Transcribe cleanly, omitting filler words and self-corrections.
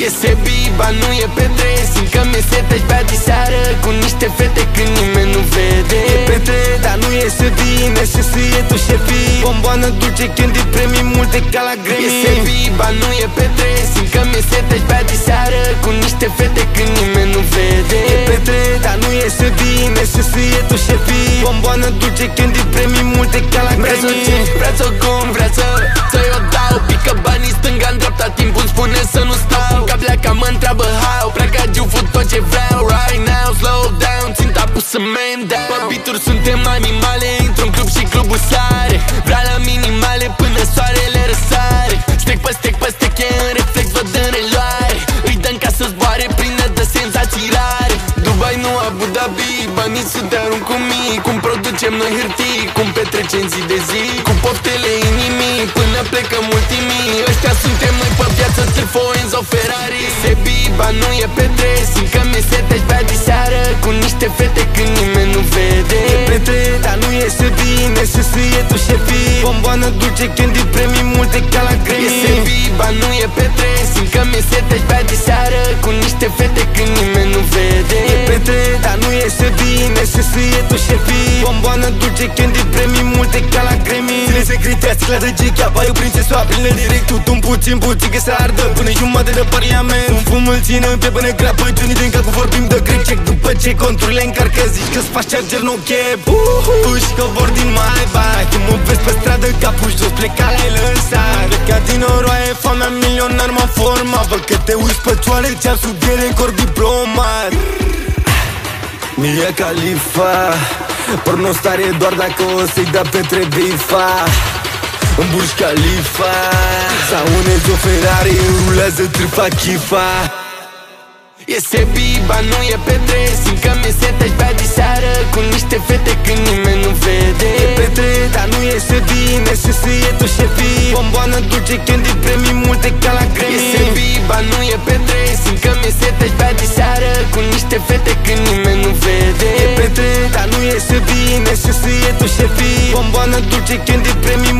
Este biba, nu e Petre. Simt că mi-e sete, aș bea diseară cu niște fete când nimeni nu vede. E Petre, dar nu iese bine și e tu șefii. Bomboană dulce, candy, premii multe ca la Grammy. Este biba, nu e Petre. Simt că mi-e sete, aș bea diseară cu niște fete când nimeni nu vede. E Petre, dar nu iese bine și e tu șefii. Bomboană dulce, candy, premii multe ca la Grammy. Vrea să cum, vrea să-i o dau. Pică banii stânga-n dreapta, timpul spune să nu stau. Ca pleacă mă întreabă how, pleacă giu, fut tot ce vreau. Right now, slow down, ținta pusă man down. Pe beat-uri suntem animale, intru-n club și clubul sare. Vrea la minimale până soarele răsare. Stec pe stec, e în reflex, văd în reloare. Îi dăm ca să zboare, plină de senzații rare. Dubai, nu Abu Dhabi, banii sunt arunc cu mii. Cum producem noi hârtii, cum petrecem zi de zi. Cu poftele inimii, până plecăm ultimii. Ăștia suntem noi pe viață, Tirfo, Enzo, Ferrari. Se biba, nu e Petre. Simt că mi-e sete, aș bea diseară cu niște fete când nimeni nu vede. E Petre, dar nu iese bine și e tu șefii. Bomboană dulce, candy, premii multe ca la Grammy. Este biba, nu e Petre. Simt că mi-e sete, aș bea diseară cu niște fete când nimeni nu vede. E Petre, dar nu iese bine și e tu șefii. Bomboană dulce, candy, premii multe ca la Grammy. Ține secretați, cladă G-Cap, ai o prințesoa, plină direct, tu puțin că se ardă până jumătate de parlament. Un fum îl ține în piept până grapă, ciunii din cap vorbim de grec check. După ce conturile încarcă, zici că-ți faci charger, nu chep. Și că vor din mai bani. Tu mă vezi pe stradă, capul jos, pleca l-ai lăsat. Plecat din oroaie, foamea milionar m-a format. Văd că te uiți pe cioale, ți-am sub ele, corp diplomat. Mia Khalifa, pornostare doar dacă o să-i dea Petre bifa. În Burj Khalifa sau un Enzo Ferrari, rulează trifa chifa. Este biba, nu e Petre. Simt că mi-e sete, aș bea diseară cu niște fete când nimeni nu vede. E Petre, dar nu iese bine și e tu șefii. Bomboană dulce, candy, premii multe ca la Grammy. Este biba, nu e Petre. Simt că mi-e sete, aș bea diseară cu niște fete când nimeni nu vede. E Petre, dar nu iese bine și e tu șefii. Bomboană dulce, candy, premii